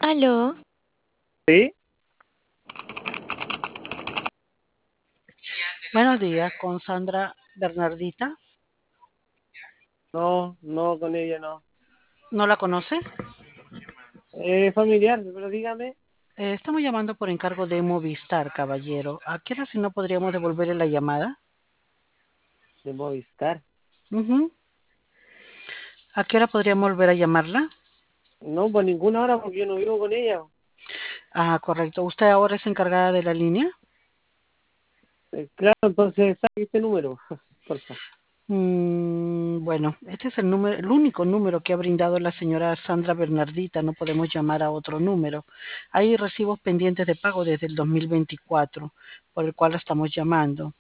Aló, Sí, Buenos días, con Sandra Bernardita. no, no, con ella no. ¿No la conoce? Familiar, pero dígame, Estamos llamando por encargo de Movistar, caballero. ¿A qué hora si no podríamos devolverle la llamada? de Movistar. Ujú. ¿A qué hora podríamos volver a llamarla? No, por ninguna hora, porque yo no vivo con ella. Ah, correcto. ¿Usted ahora es encargada de la línea? Claro, entonces saque este número, porfa. Bueno, este es el número, el único número que ha brindado la señora Sandra Bernardita. No podemos llamar a otro número. Hay recibos pendientes de pago desde el 2024, por el cual la estamos llamando.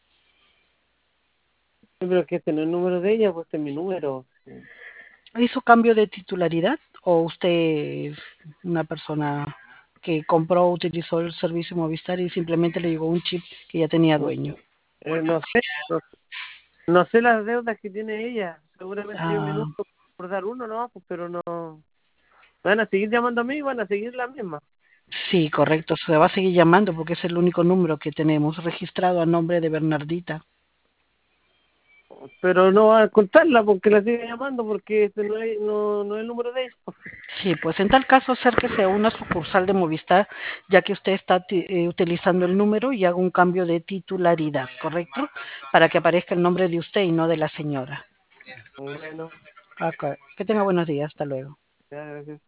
Sí, pero es que este no es el número de ella, pues este es mi número. Sí. ¿Hizo cambio de titularidad o usted es una persona que compró o utilizó el servicio Movistar y simplemente le llegó un chip que ya tenía No, dueño? no sé, no sé las deudas que tiene ella. Seguramente hay un Ah, minuto por dar uno, ¿no? Pues, pero no. Van a seguir llamando a mí y van a seguir la misma. sí, correcto. Se va a seguir llamando porque es el único número que tenemos registrado a nombre de Bernardita. Pero no va a contarla porque la sigue llamando porque este no es el número de ella. Sí, pues en tal caso acérquese a una sucursal de Movistar, ya que usted está utilizando el número y haga un cambio de titularidad, ¿correcto? Para que aparezca el nombre de usted y no de la señora. Bueno, Ok. Que tenga buenos días. Hasta luego. ya, gracias.